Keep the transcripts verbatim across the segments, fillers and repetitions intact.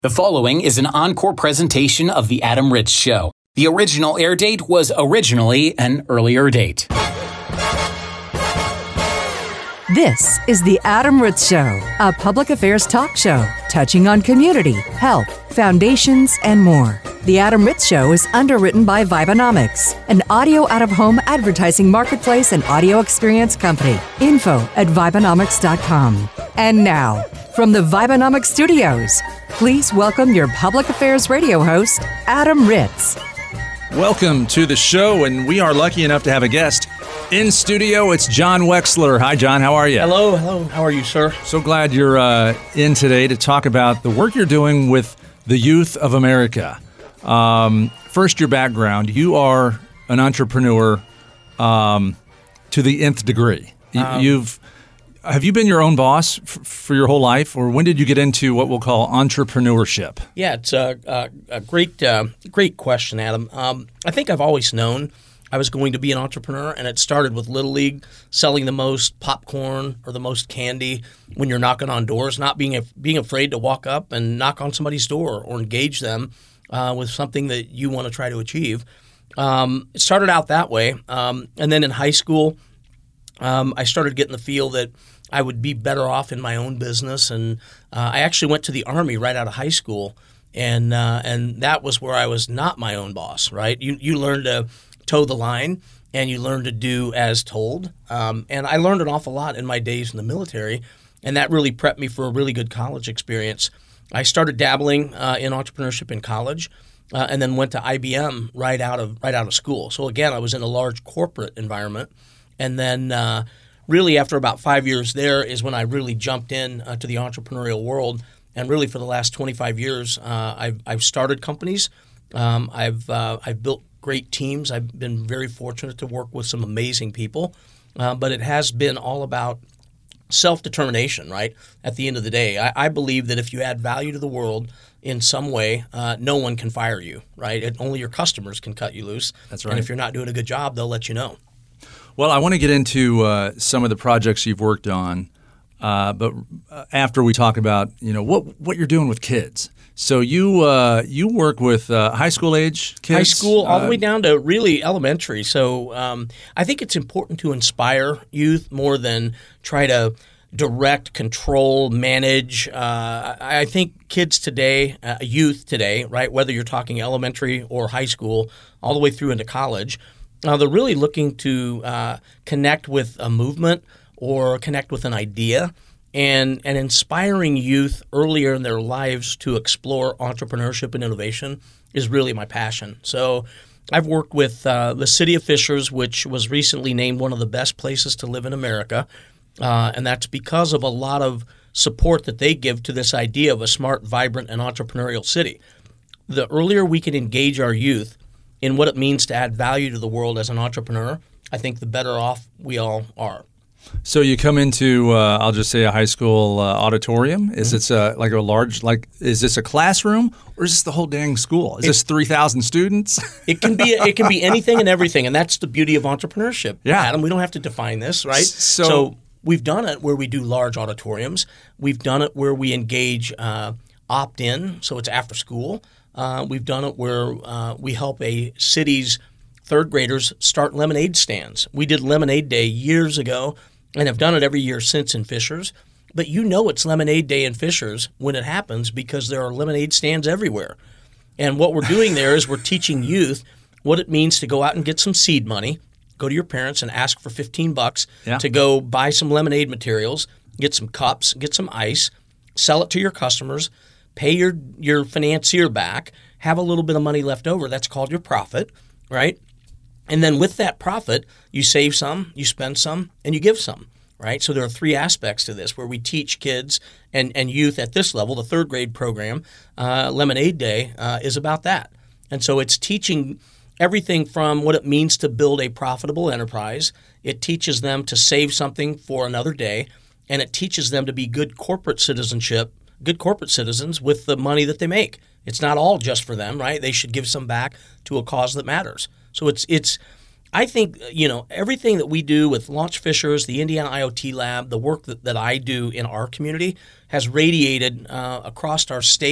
The following is an encore presentation of The Adam Ritz Show. The original air date was originally an earlier date. This is The Adam Ritz Show, a public affairs talk show touching on community, health, foundations, and more. The Adam Ritz Show is underwritten by Vibenomics, an audio out-of-home advertising marketplace and audio experience company. Info at Vibenomics dot com. And now, from the Vibenomics studios, please welcome your public affairs radio host, Adam Ritz. Welcome to the show, and we are lucky enough to have a guest in studio. It's John Wexler. Hi, John. How are you? Hello. Hello. How are you, sir? So glad you're uh, in today to talk about the work you're doing with the youth of America. Um, first, your background. You are an entrepreneur um, to the nth degree. You, Um, you've have you been your own boss f- for your whole life, or when did you get into what we'll call entrepreneurship? Yeah, it's a, a, a great, uh, great question, Adam. Um, I think I've always known I was going to be an entrepreneur, and it started with Little League, selling the most popcorn or the most candy when you're knocking on doors, not being a, being afraid to walk up and knock on somebody's door or engage them uh, with something that you want to try to achieve. Um, it started out that way, um, and then in high school, um, I started getting the feel that I would be better off in my own business, and uh, I actually went to the Army right out of high school, and uh, and that was where I was not my own boss. Right? You you learn to toe the line, and you learn to do as told. Um, and I learned an awful lot in my days in the military, and that really prepped me for a really good college experience. I started dabbling uh, in entrepreneurship in college, uh, and then went to I B M right out of right out of school. So again, I was in a large corporate environment, and then. Uh, Really, after about five years there is when I really jumped in uh, to the entrepreneurial world. And really for the last twenty-five years, uh, I've, I've started companies. Um, I've uh, I've built great teams. I've been very fortunate to work with some amazing people. Uh, but it has been all about self-determination, right? At the end of the day, I, I believe that if you add value to the world in some way, uh, no one can fire you, right? It, only your customers can cut you loose. That's right. And if you're not doing a good job, they'll let you know. Well, I want to get into uh, some of the projects you've worked on, uh, but after we talk about you know what what you're doing with kids. So you uh, you work with uh, high school age kids, high school all uh, the way down to really elementary. So um, I think it's important to inspire youth more than try to direct, control, manage. Uh, I think kids today, uh, youth today, right, whether you're talking elementary or high school, all the way through into college. Uh, they're really looking to uh, connect with a movement or connect with an idea, and, and inspiring youth earlier in their lives to explore entrepreneurship and innovation is really my passion. So I've worked with uh, the City of Fishers, which was recently named one of the best places to live in America, uh, and that's because of a lot of support that they give to this idea of a smart, vibrant, and entrepreneurial city. The earlier we can engage our youth in what it means to add value to the world as an entrepreneur, I think the better off we all are. So you come into, uh, I'll just say, a high school uh, auditorium. Is mm-hmm. it uh, like a large, like, is this a classroom, or is this the whole dang school? Is it, this three thousand students? It can be. It can be anything and everything, and that's the beauty of entrepreneurship. Yeah, Adam, we don't have to define this, right? So, so we've done it where we do large auditoriums. We've done it where we engage uh, opt-in, so it's after school. Uh, we've done it where uh, we help a city's third graders start lemonade stands. We did Lemonade Day years ago and have done it every year since in Fishers. But you know it's Lemonade Day in Fishers when it happens because there are lemonade stands everywhere. And what we're doing there is we're teaching youth what it means to go out and get some seed money, go to your parents and ask for fifteen bucks yeah. to go buy some lemonade materials, get some cups, get some ice, sell it to your customers, pay your, your financier back, have a little bit of money left over. That's called your profit, right? And then with that profit, you save some, you spend some, and you give some, right? So there are three aspects to this where we teach kids and, and youth at this level. The third grade program, uh, Lemonade Day, uh, is about that. And so it's teaching everything from what it means to build a profitable enterprise. It teaches them to save something for another day, and it teaches them to be good corporate citizenship good corporate citizens with the money that they make. It's not all just for them, right? They should give some back to a cause that matters. So it's it's I think, you know, everything that we do with Launch Fishers, the Indiana I O T Lab, the work that, that I do in our community has radiated uh, across our state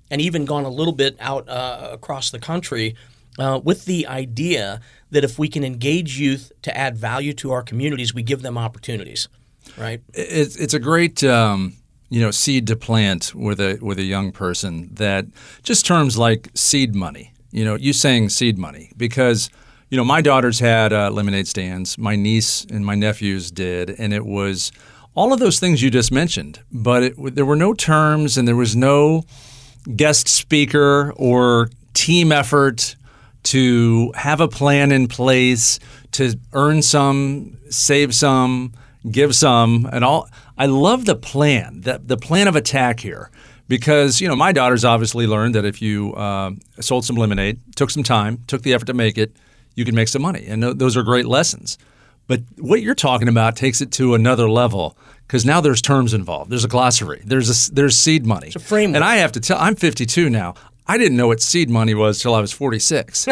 and even gone a little bit out uh, across the country uh, with the idea that if we can engage youth to add value to our communities, we give them opportunities, right? It's, it's a great um, you know, seed to plant with a with a young person, that just terms like seed money. You know, you saying seed money because, you know, my daughters had uh, lemonade stands. My niece and my nephews did, and it was all of those things you just mentioned. But it, there were no terms, and there was no guest speaker or team effort to have a plan in place to earn some, save some, give some, and all. I love the plan, the, the plan of attack here, because, you know, my daughters obviously learned that if you uh, sold some lemonade, took some time, took the effort to make it, you can make some money. And th- those are great lessons. But what you're talking about takes it to another level, because now there's terms involved. There's a glossary. There's a, there's seed money. It's a framework. And I have to tell, I'm fifty-two now. I didn't know what seed money was till I was forty-six.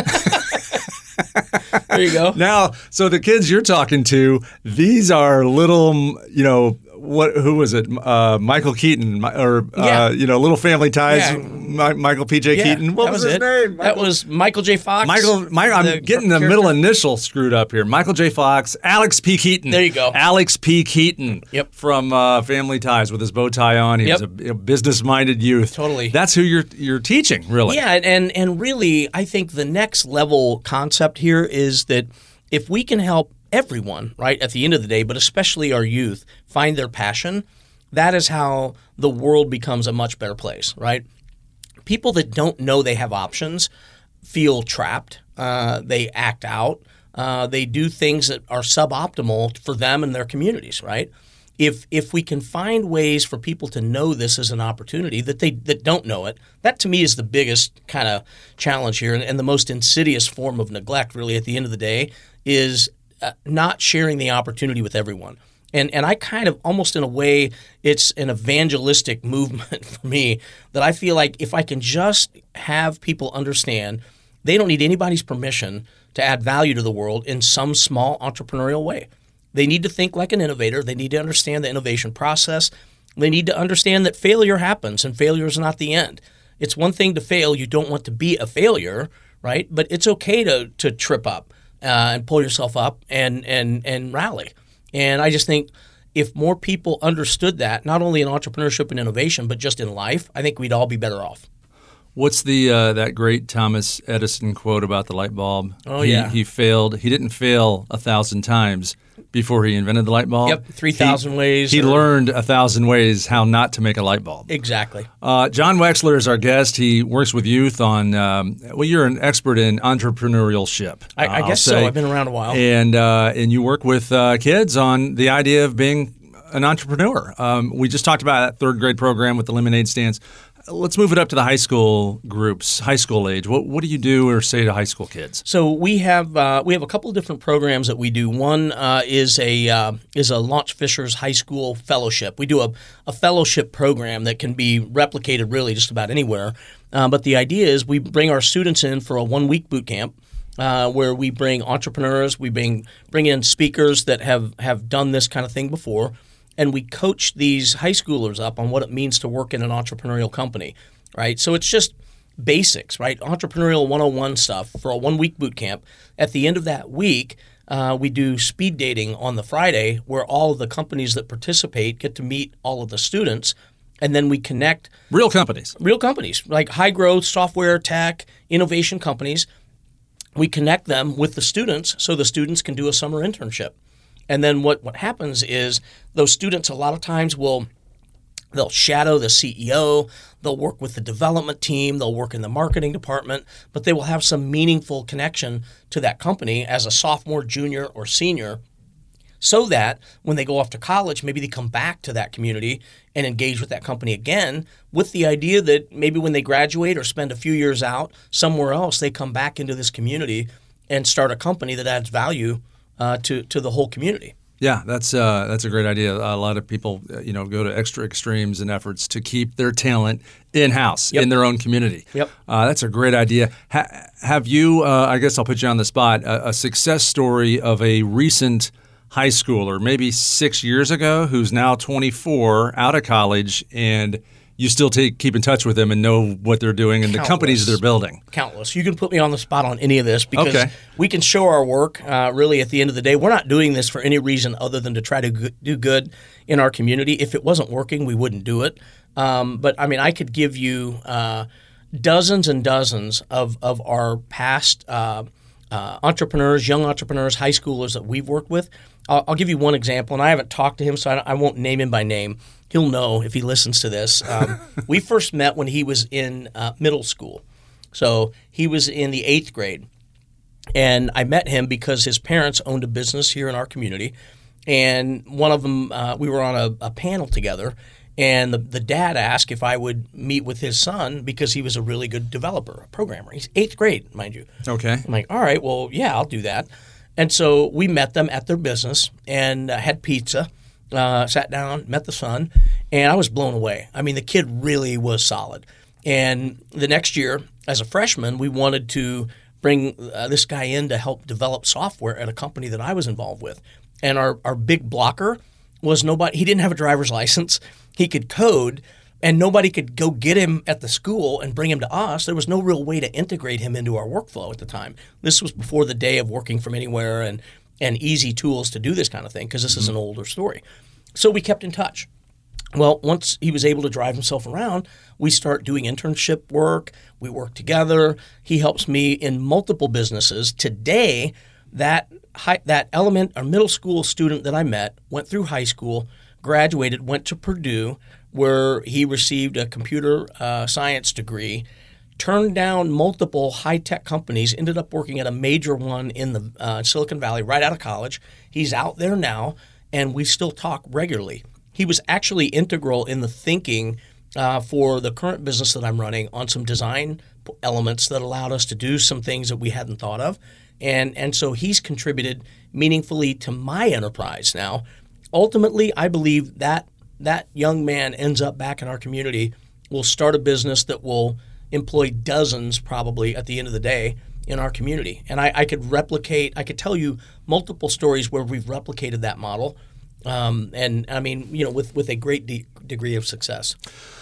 There you go. Now, so the kids you're talking to, these are little, you know, what? Who was it? Uh, Michael Keaton, or uh, Yeah. you know, Little Family Ties. Yeah. Mi- Michael P J Yeah, Keaton. What that was, was his it. name? That Michael- was Michael J. Fox. Michael. My, I'm the getting the character. middle initial screwed up here. Michael J. Fox, Alex P. Keaton. There you go. Alex P. Keaton. Yep. From uh, Family Ties with his bow tie on. He Yep. was a, a business-minded youth. Totally. That's who you're you're teaching, really. Yeah, and and really, I think the next level concept here is that if we can help everyone, right, at the end of the day, but especially our youth, find their passion, that is how the world becomes a much better place, right? People that don't know they have options feel trapped. Uh, they act out. Uh, they do things that are suboptimal for them and their communities, right? If if we can find ways for people to know this as an opportunity that they that don't know it, that to me is the biggest kind of challenge here, and, and the most insidious form of neglect. Really, at the end of the day, is uh, not sharing the opportunity with everyone. And and I kind of almost in a way, it's an evangelistic movement for me that I feel like if I can just have people understand they don't need anybody's permission to add value to the world in some small entrepreneurial way. They need to think like an innovator. They need to understand the innovation process. They need to understand that failure happens and failure is not the end. It's one thing to fail. You don't want to be a failure, right? But it's okay to to trip up uh, and pull yourself up and and and rally. And I just think if more people understood that, not only in entrepreneurship and innovation, but just in life, I think we'd all be better off. What's the uh, that great Thomas Edison quote about the light bulb? Oh, he, yeah. He failed. He didn't fail a thousand times before he invented the light bulb. Yep, three thousand He- ways. He or- learned a thousand ways how not to make a light bulb. Exactly. Uh, John Wexler is our guest. He works with youth on, um, well, you're an expert in entrepreneurship. I, I I'll guess so. say. I've been around a while. And, uh, and you work with uh, kids on the idea of being an entrepreneur. Um, we just talked about that third grade program with the lemonade stands. Let's move it up to the high school groups, high school age. What what do you do or say to high school kids? So we have uh, we have a couple of different programs that we do. One uh, is a uh, is a Launch Fishers High School Fellowship. We do a, a fellowship program that can be replicated really just about anywhere. Uh, but the idea is we bring our students in for a one week boot camp. Uh, where we bring entrepreneurs, we bring bring in speakers that have, have done this kind of thing before, and we coach these high schoolers up on what it means to work in an entrepreneurial company, right? So it's just basics, right? Entrepreneurial one oh one stuff for a one-week boot camp. At the end of that week, uh, we do speed dating on the Friday where all of the companies that participate get to meet all of the students, and then we connect Real companies. real companies, like high-growth software, tech, innovation companies. We connect them with the students so the students can do a summer internship. And then what, what happens is those students a lot of times will they'll shadow the C E O, they'll work with the development team, they'll work in the marketing department, but they will have some meaningful connection to that company as a sophomore, junior, or senior, so that when they go off to college, maybe they come back to that community and engage with that company again with the idea that maybe when they graduate or spend a few years out somewhere else, they come back into this community and start a company that adds value uh, to, to the whole community. Yeah, that's uh, that's a great idea. A lot of people, uh, you know, go to extra extremes and efforts to keep their talent in-house, Yep. in their own community. Yep. Uh, that's a great idea. Ha- have you, uh, I guess I'll put you on the spot, a, a success story of a recent high schooler, maybe six years ago, who's now twenty-four, out of college, and you still take keep in touch with them and know what they're doing and Countless. the companies they're building. Countless. You can put me on the spot on any of this because Okay. we can show our work. Uh, really, at the end of the day, we're not doing this for any reason other than to try to go- do good in our community. If it wasn't working, we wouldn't do it. Um, but I mean, I could give you uh, dozens and dozens of of our past uh, uh, entrepreneurs, young entrepreneurs, high schoolers that we've worked with. I'll, I'll give you one example, and I haven't talked to him, so I, I won't name him by name. He'll know if he listens to this. Um, we first met when he was in uh, middle school. So he was in the eighth grade. And I met him because his parents owned a business here in our community. And one of them, uh, we were on a, a panel together. And the, the dad asked if I would meet with his son because he was a really good developer, a programmer. He's eighth grade, mind you. Okay. I'm like, all right, well, yeah, I'll do that. And so we met them at their business and uh, had pizza. Uh, sat down, met the son, and I was blown away. I mean, the kid really was solid. And the next year, as a freshman, we wanted to bring uh, this guy in to help develop software at a company that I was involved with. And our, our big blocker was nobody. He didn't have a driver's license. He could code, and nobody could go get him at the school and bring him to us. There was no real way to integrate him into our workflow at the time. This was before the day of working from anywhere and and easy tools to do this kind of thing because this mm-hmm. is an older story. So we kept in touch. Well, once he was able to drive himself around, we start doing internship work. We work together. He helps me in multiple businesses. Today, that high, that element or middle school student that I met went through high school, graduated, went to Purdue, where he received a computer uh, science degree, turned down multiple high-tech companies, ended up working at a major one in the uh, Silicon Valley right out of college. He's out there now, and we still talk regularly. He was actually integral in the thinking uh, for the current business that I'm running on some design elements that allowed us to do some things that we hadn't thought of. And, and so he's contributed meaningfully to my enterprise now. Ultimately, I believe that that young man ends up back in our community, will start a business that will employ dozens probably at the end of the day in our community. And I, I could replicate, I could tell you multiple stories where we've replicated that model. Um, and I mean, you know, with, with a great de- degree of success.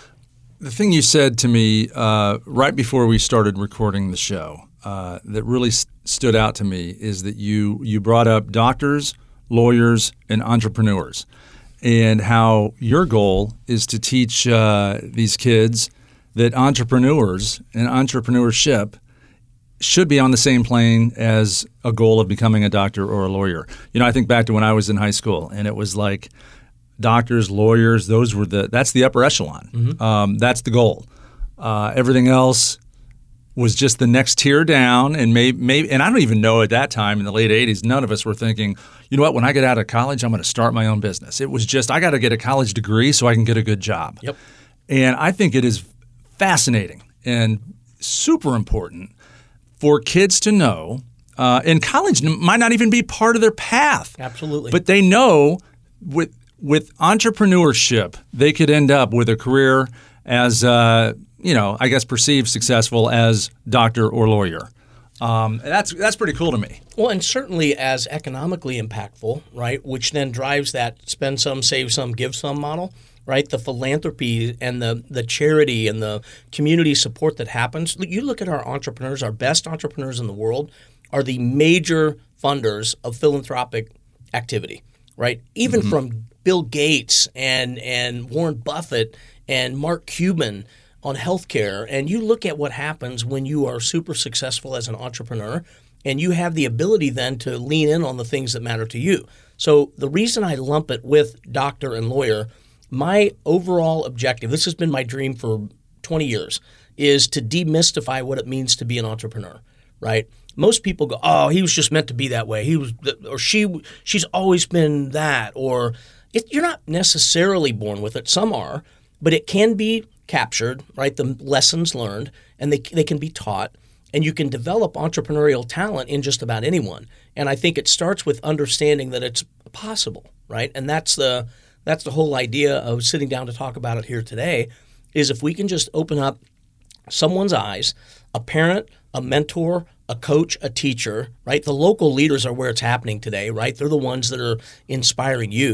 The thing you said to me uh, right before we started recording the show uh, that really st- stood out to me is that you you brought up doctors, lawyers, and entrepreneurs, and how your goal is to teach uh, these kids that entrepreneurs and entrepreneurship should be on the same plane as a goal of becoming a doctor or a lawyer. You know, I think back to when I was in high school, and it was like doctors, lawyers, those were the that's the upper echelon. Mm-hmm. Um, that's the goal. Uh, everything else was just the next tier down, and maybe, maybe, and I don't even know at that time in the late eighties, none of us were thinking, you know what, when I get out of college, I'm going to start my own business. It was just, I got to get a college degree so I can get a good job. Yep. And I think it is fascinating and super important for kids to know, uh, and college might not even be part of their path. Absolutely. But they know with with entrepreneurship, they could end up with a career as, uh, you know, I guess perceived successful as doctor or lawyer. Um, that's that's pretty cool to me. Well, and certainly as economically impactful, right, which then drives that spend some, save some, give some model. Right, the philanthropy and the the charity and the community support that happens. You look at our entrepreneurs, our best entrepreneurs in the world are the major funders of philanthropic activity, right? Even mm-hmm. from Bill Gates and, and Warren Buffett and Mark Cuban on healthcare. And you look at what happens when you are super successful as an entrepreneur and you have the ability then to lean in on the things that matter to you. So the reason I lump it with doctor and lawyer, my overall objective, this has been my dream for twenty years, is to demystify what it means to be an entrepreneur, right? Most people go, oh, he was just meant to be that way. He was, or she, she's always been that. Or it, you're not necessarily born with it. Some are, but it can be captured, right? The lessons learned, and they they can be taught, and you can develop entrepreneurial talent in just about anyone. And I think it starts with understanding that it's possible, right? And that's the That's the whole idea of sitting down to talk about it here today, is if we can just open up someone's eyes, a parent, a mentor, a coach, a teacher, right? The local leaders are where it's happening today, right? They're the ones that are inspiring youth,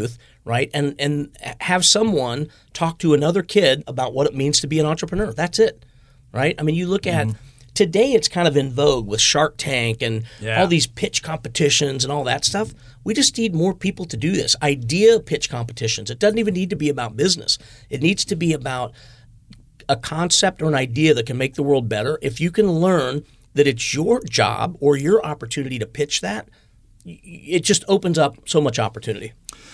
right? And and have someone talk to another kid about what it means to be an entrepreneur. That's it, right? I mean, you look at mm-hmm. today, it's kind of in vogue with Shark Tank and yeah. all these pitch competitions and all that stuff. We just need more people to do this. Idea pitch competitions. It doesn't even need to be about business. It needs to be about a concept or an idea that can make the world better. If you can learn that it's your job or your opportunity to pitch that, it just opens up so much opportunity.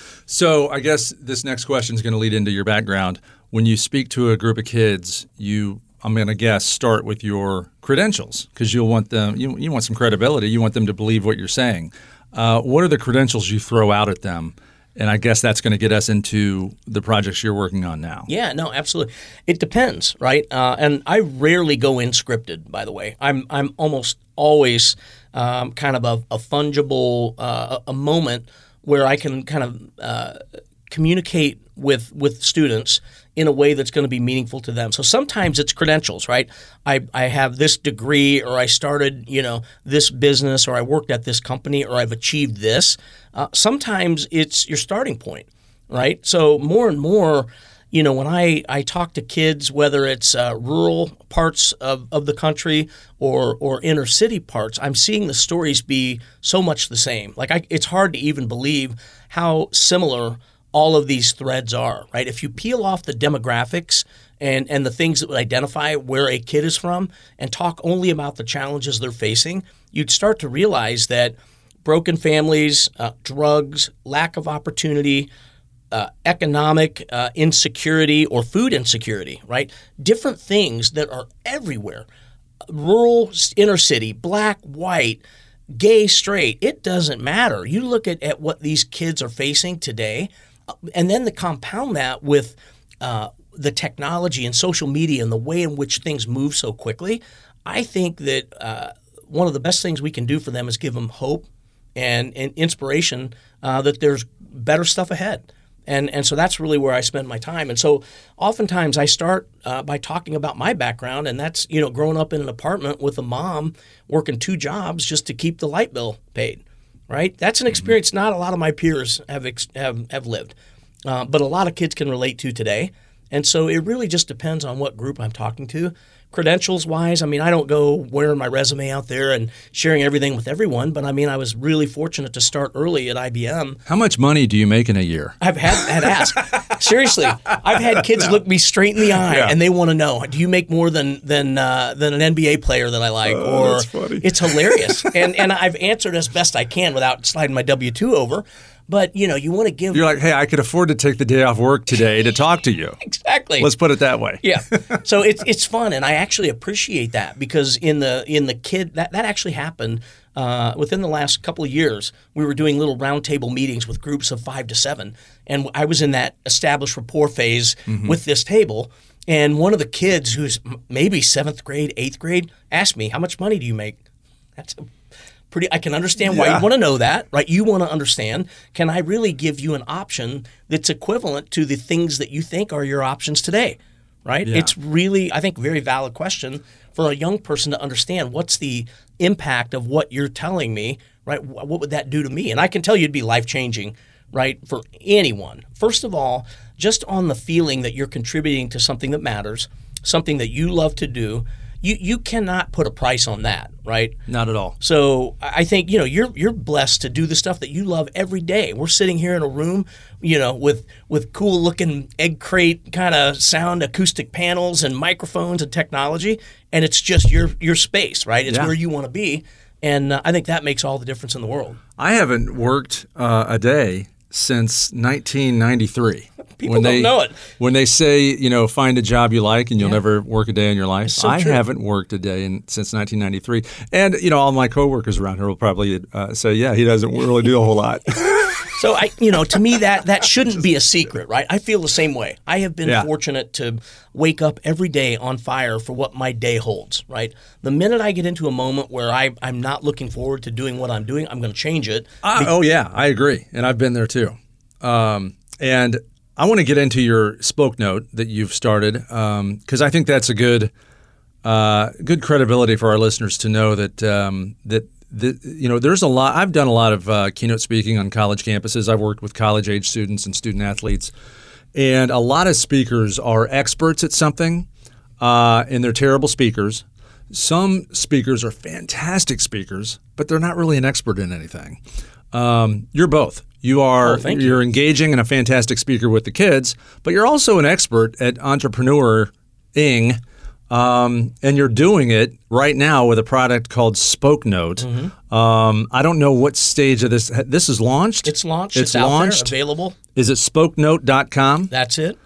So I guess this next question is going to lead into your background. When you speak to a group of kids, you, I'm going to guess, start with your credentials because you'll want them. You, you want some credibility. You want them to believe what you're saying. Uh, what are the credentials you throw out at them? And I guess that's going to get us into the projects you're working on now. Yeah, no, absolutely. It depends, right? Uh, and I rarely go in scripted, by the way. I'm I'm almost always um, kind of a, a fungible uh, a moment where I can kind of uh, communicate with with students in a way that's going to be meaningful to them. So sometimes it's credentials, right? I, I have this degree, or I started, you know, this business, or I worked at this company, or I've achieved this. Uh, sometimes it's your starting point, right? So more and more, you know, when I, I talk to kids, whether it's uh, rural parts of, of the country or or inner city parts, I'm seeing the stories be so much the same. Like I, it's hard to even believe how similar all of these threads are, right? If you peel off the demographics and, and the things that would identify where a kid is from and talk only about the challenges they're facing, you'd start to realize that broken families, uh, drugs, lack of opportunity, uh, economic uh, insecurity or food insecurity, right? Different things that are everywhere. Rural, inner city, black, white, gay, straight, it doesn't matter. You look at, at what these kids are facing today, and then to compound that with uh, the technology and social media and the way in which things move so quickly, I think that uh, one of the best things we can do for them is give them hope and, and inspiration uh, that there's better stuff ahead. And and so that's really where I spend my time. And so oftentimes I start uh, by talking about my background, and that's, you know, growing up in an apartment with a mom working two jobs just to keep the light bill paid. Right? That's an experience not a lot of my peers have ex- have, have lived, uh, but a lot of kids can relate to today. And so it really just depends on what group I'm talking to. Credentials-wise, I mean, I don't go wearing my resume out there and sharing everything with everyone, but I mean, I was really fortunate to start early at I B M. How much money do you make in a year? I've had, had asked. Seriously, I've had kids no. look me straight in the eye, yeah. and they want to know, do you make more than than uh, than an N B A player that I like? Oh, or that's funny. It's hilarious. and and I've answered as best I can without sliding my W two over. But, you know, you want to give... You're like, hey, I could afford to take the day off work today to talk to you. Exactly. Let's put it that way. Yeah. So it's it's fun, and I actually appreciate that because in the in the kid... That, that actually happened uh, within the last couple of years. We were doing little roundtable meetings with groups of five to seven, and I was in that established rapport phase mm-hmm. with this table, and one of the kids who's maybe seventh grade, eighth grade, asked me, how much money do you make? That's a Pretty, I can understand why yeah. you want to know that, right? You want to understand, can I really give you an option that's equivalent to the things that you think are your options today, right? Yeah. It's really, I think, a very valid question for a young person to understand what's the impact of what you're telling me, right? What would that do to me? And I can tell you it'd be life-changing, right, for anyone. First of all, just on the feeling that you're contributing to something that matters, something that you love to do, You you cannot put a price on that, right? Not at all. So I think, you know, you're you're blessed to do the stuff that you love every day. We're sitting here in a room, you know, with with cool looking egg crate kind of sound acoustic panels and microphones and technology, and it's just your your space, right? It's yeah. where you want to be, and uh, I think that makes all the difference in the world. I haven't worked uh, a day since nineteen ninety-three. People when don't they, know it. When they say, you know, find a job you like and you'll yeah. never work a day in your life, so I true. haven't worked a day in, since nineteen ninety-three. And, you know, all my coworkers around here will probably uh, say, yeah, he doesn't really do a whole lot. So, I, you know, to me, that that shouldn't be a secret, right? I feel the same way. I have been yeah. fortunate to wake up every day on fire for what my day holds, right? The minute I get into a moment where I, I'm not looking forward to doing what I'm doing, I'm going to change it. Uh, Be- oh, yeah, I agree. And I've been there too. Um, and I want to get into your Spoke Note that you've started because um, I think that's a good uh, good credibility for our listeners to know that um, that the, you know, there's a lot. I've done a lot of uh, keynote speaking on college campuses. I've worked with college age students and student athletes, and a lot of speakers are experts at something, uh, and they're terrible speakers. Some speakers are fantastic speakers, but they're not really an expert in anything. Um, you're both. You are. Oh, thank you're you. engaging and a fantastic speaker with the kids, but you're also an expert at entrepreneur-ing. Um, and you're doing it right now with a product called Spoke Note. Mm-hmm. Um, I don't know what stage of this. This is launched? It's launched. It's, It's out launched. there, available. Is it spoke note dot com? That's it.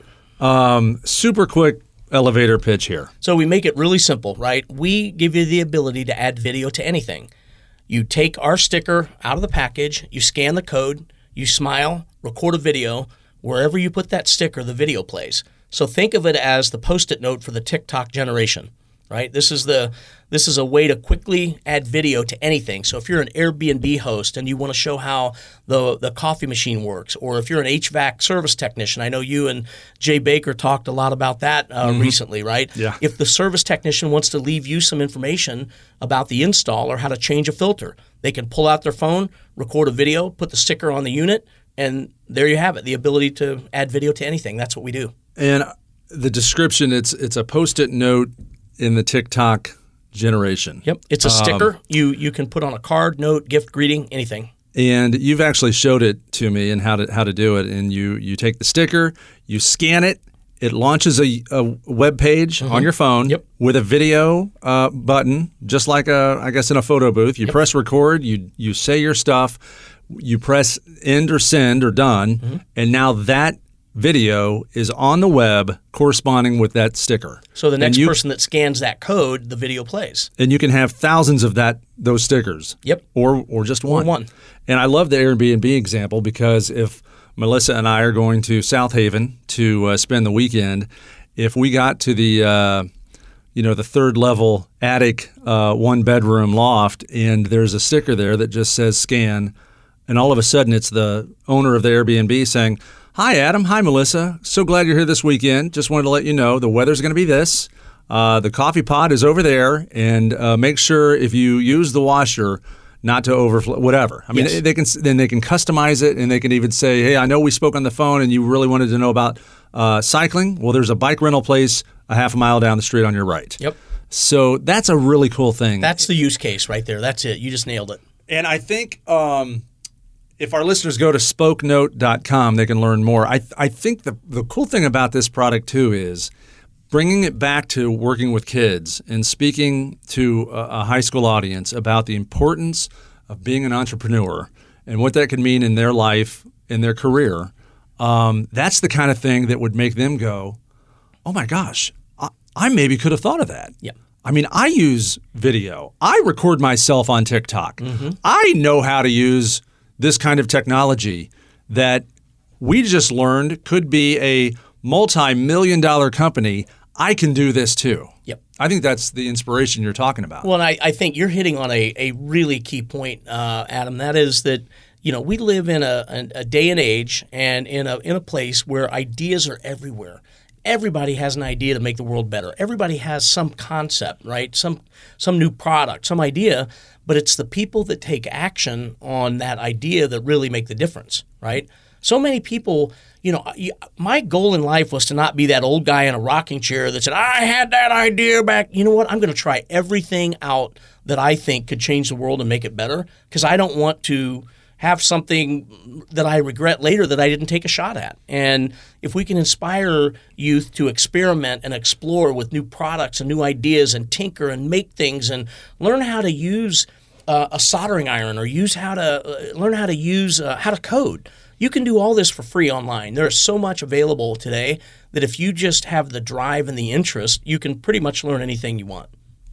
Um, super quick elevator pitch here. So we make it really simple, right? We give you the ability to add video to anything. You take our sticker out of the package, you scan the code, you smile, record a video. Wherever you put that sticker, the video plays. So think of it as the Post-it note for the TikTok generation, right? This is the this is a way to quickly add video to anything. So if you're an Airbnb host and you want to show how the the coffee machine works, or if you're an H V A C service technician, I know you and Jay Baker talked a lot about that uh, mm-hmm. recently, right? Yeah. If the service technician wants to leave you some information about the install or how to change a filter, they can pull out their phone, record a video, put the sticker on the unit, and there you have it, the ability to add video to anything. That's what we do. And the description, it's it's a Post-it note in the TikTok generation. Yep. It's a sticker um, you you can put on a card, note, gift, greeting, anything. And you've actually showed it to me and how to how to do it. And you you take the sticker, you scan it, it launches a, a web page mm-hmm. on your phone yep. with a video uh, button, just like a I guess in a photo booth. You yep. press record, you you say your stuff, you press end or send or done, mm-hmm. and now that video is on the web corresponding with that sticker. So the next you, person that scans that code, the video plays. And you can have thousands of that those stickers. Yep. Or or just one. Or one. And I love the Airbnb example because if Melissa and I are going to South Haven to uh, spend the weekend, if we got to the uh, you know the third level attic uh, one bedroom loft and there's a sticker there that just says scan, and all of a sudden it's the owner of the Airbnb saying, "Hi, Adam. Hi, Melissa. So glad you're here this weekend. Just wanted to let you know the weather's going to be this. Uh, the coffee pot is over there, and uh, make sure if you use the washer not to overflow, whatever." I mean, yes. they can then they can customize it, and they can even say, "Hey, I know we spoke on the phone, and you really wanted to know about uh, cycling. Well, there's a bike rental place a half a mile down the street on your right." Yep. So that's a really cool thing. That's the use case right there. That's it. You just nailed it. And I think. Um, If our listeners go to spoke note dot com, they can learn more. I I think the the cool thing about this product too is bringing it back to working with kids and speaking to a, a high school audience about the importance of being an entrepreneur and what that could mean in their life, in their career. Um, that's the kind of thing that would make them go, "Oh my gosh, I, I maybe could have thought of that." Yeah. I mean, I use video. I record myself on TikTok. Mm-hmm. I know how to use this kind of technology that we just learned could be a multi-million dollar company. I can do this too. Yep. I think that's the inspiration you're talking about. Well, and I, I think you're hitting on a, a really key point, uh, Adam. That is that, you know, we live in a, a day and age and in a in a place where ideas are everywhere. Everybody has an idea to make the world better. Everybody has some concept, right? Some some new product, some idea, but it's the people that take action on that idea that really make the difference, right? So many people, you know, my goal in life was to not be that old guy in a rocking chair that said, "I had that idea back." You know what? I'm going to try everything out that I think could change the world and make it better because I don't want to have something that I regret later that I didn't take a shot at. And if we can inspire youth to experiment and explore with new products and new ideas and tinker and make things and learn how to use uh, a soldering iron or use how to uh, learn how to use uh, how to code. You can do all this for free online. There's so much available today that if you just have the drive and the interest, you can pretty much learn anything you want.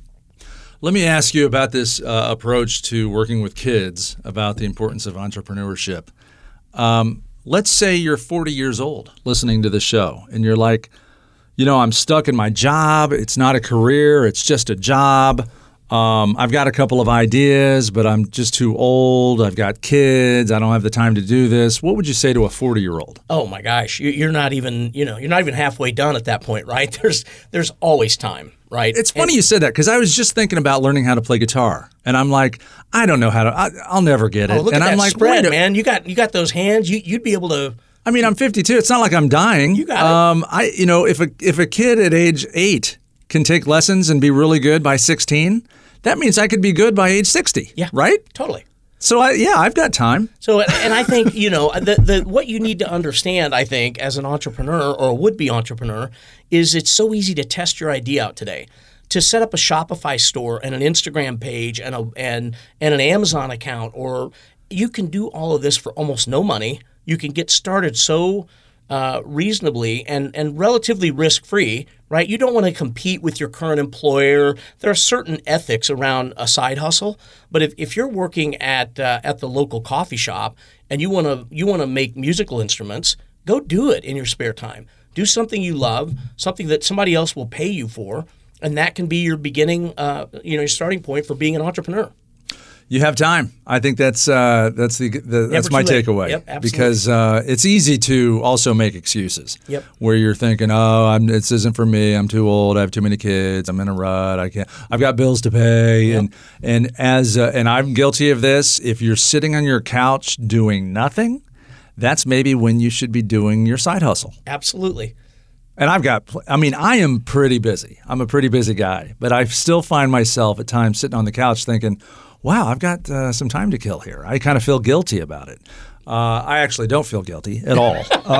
Let me ask you about this uh, approach to working with kids, about the importance of entrepreneurship. Um, let's say you're forty years old listening to the show, and you're like, you know, I'm stuck in my job. It's not a career. It's just a job. Um, I've got a couple of ideas, but I'm just too old. I've got kids. I don't have the time to do this. What would you say to a forty-year-old? Oh my gosh, you're not even, you know, you're not even halfway done at that point, right? There's there's always time. right? It's funny and, you said that because I was just thinking about learning how to play guitar, and I'm like, I don't know how to. I, I'll never get it. Oh, look and at I'm that like, spread, wait a- man! You got you got those hands. You you'd be able to. I mean, I'm fifty-two. It's not like I'm dying. You got it. Um, I, you know, if a if a kid at age eight can take lessons and be really good by sixteen, that means I could be good by age sixty. Yeah, right. Totally. So I, yeah, I've got time. So, and I think, you know, the, the what you need to understand, I think, as an entrepreneur or a would-be entrepreneur, is it's so easy to test your idea out today. To set up a Shopify store and an Instagram page and a and and an Amazon account, or you can do all of this for almost no money. You can get started so uh, reasonably and and relatively risk-free, right? You don't want to compete with your current employer. There are certain ethics around a side hustle, but if, if you're working at uh, at the local coffee shop and you want to you want to make musical instruments, go do it in your spare time. Do something you love, something that somebody else will pay you for, and that can be your beginning, uh, you know, your starting point for being an entrepreneur. You have time. I think that's uh, that's the, the that's my too late. takeaway. Yep, absolutely. Because uh, it's easy to also make excuses. Yep. Where you're thinking, oh, I'm, this isn't for me. I'm too old. I have too many kids. I'm in a rut. I can't. I've got bills to pay. Yep. And and as uh, and I'm guilty of this. If you're sitting on your couch doing nothing, that's maybe when you should be doing your side hustle. Absolutely. And I've got, I mean, I am pretty busy. I'm a pretty busy guy, but I still find myself at times sitting on the couch thinking, wow, I've got uh, some time to kill here. I kind of feel guilty about it. Uh, I actually don't feel guilty at all. uh,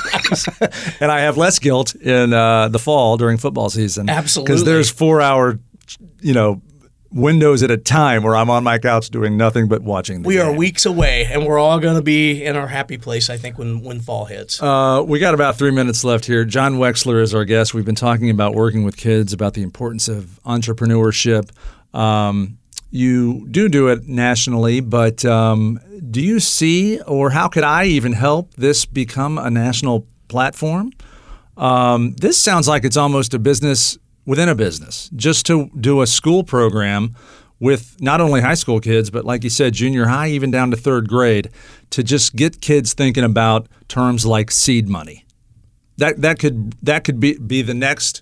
and I have less guilt in uh, the fall during football season. Absolutely. Because there's four hour, you know, windows at a time where I'm on my couch doing nothing but watching the We game. are weeks away, and we're all going to be in our happy place, I think, when, when fall hits. Uh, we got about three minutes left here. John Wexler is our guest. We've been talking about working with kids, about the importance of entrepreneurship. Um, you do do it nationally, but um, do you see, or how could I even help this become a national platform? Um, this sounds like it's almost a business within a business, just to do a school program with not only high school kids, but like you said, junior high, even down to third grade, to just get kids thinking about terms like seed money. That that could that could be, be the next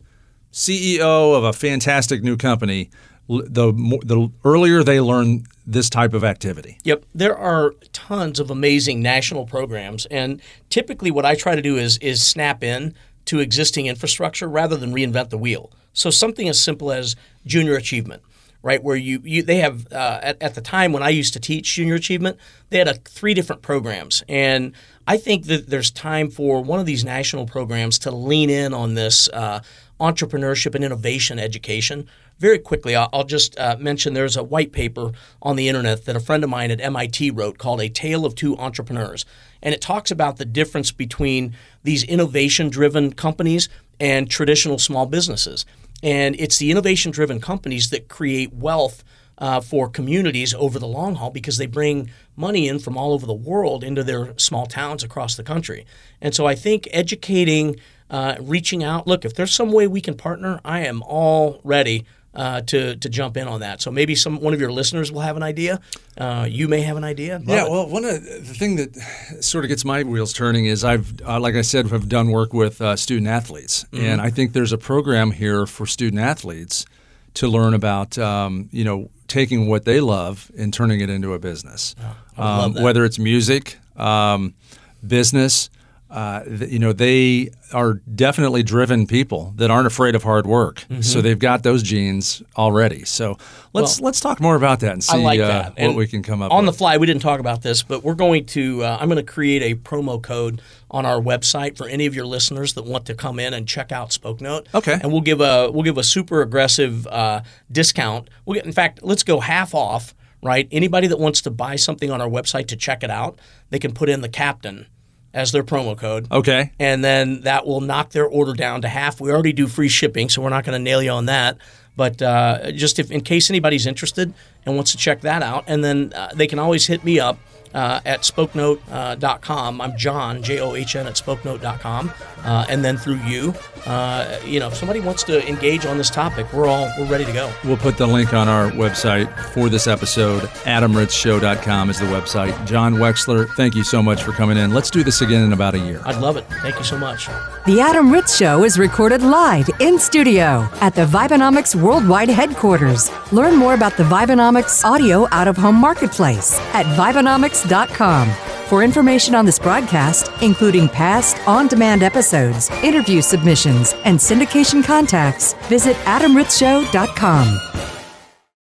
C E O of a fantastic new company. The the earlier they learn this type of activity. Yep. There are tons of amazing national programs, and typically what I try to do is is snap in to existing infrastructure rather than reinvent the wheel. So something as simple as junior achievement, right? Where you, you they have uh, at, at the time when I used to teach junior achievement, they had a, three different programs, and I think that there's time for one of these national programs to lean in on this uh, entrepreneurship and innovation education. Very quickly, I'll, I'll just uh, mention there's a white paper on the internet that a friend of mine at M I T wrote called A Tale of Two Entrepreneurs. And it talks about the difference between these innovation-driven companies and traditional small businesses. And it's the innovation-driven companies that create wealth uh, for communities over the long haul because they bring money in from all over the world into their small towns across the country. And so I think educating, uh, reaching out, look, if there's some way we can partner, I am all ready Uh, to to jump in on that. So maybe some one of your listeners will have an idea. Uh, you may have an idea. Love yeah, it. well, one of the, the thing that sort of gets my wheels turning is I've, uh, like I said, have done work with uh, student athletes, mm-hmm. and I think there's a program here for student athletes to learn about, um, you know, taking what they love and turning it into a business. Oh, I would um, love that. Whether it's music, um, business. Uh, th- you know, they are definitely driven people that aren't afraid of hard work. Mm-hmm. So they've got those genes already. So let's Well, let's talk more about that and see I like uh, that. what And we can come up on with. the fly. We didn't talk about this, but we're going to. Uh, I'm going to create a promo code on our website for any of your listeners that want to come in and check out Spoke Note. Okay. And we'll give a we'll give a super aggressive uh, discount. We'll get, in fact, let's go half off. Right. Anybody that wants to buy something on our website to check it out, they can put in the captain as their promo code. Okay. And then that will knock their order down to half. We already do free shipping, so we're not going to nail you on that. But uh, just if in case anybody's interested and wants to check that out, and then uh, they can always hit me up uh, at spokenote dot com. I'm John, J O H N, at spokenote dot com. Uh, and then through you, uh, you know, if somebody wants to engage on this topic, we're all we're ready to go. We'll put the link on our website for this episode. adam ritz show dot com is the website. John Wexler, thank you so much for coming in. Let's do this again in about a year. I'd love it. Thank you so much. The Adam Ritz Show is recorded live in studio at the Vibenomics Worldwide Headquarters. Learn more about the Vibenomics Audio Out-of-Home Marketplace at vibenomics dot com. For information on this broadcast, including past on-demand episodes, interview submissions, and syndication contacts, visit adam ritz show dot com.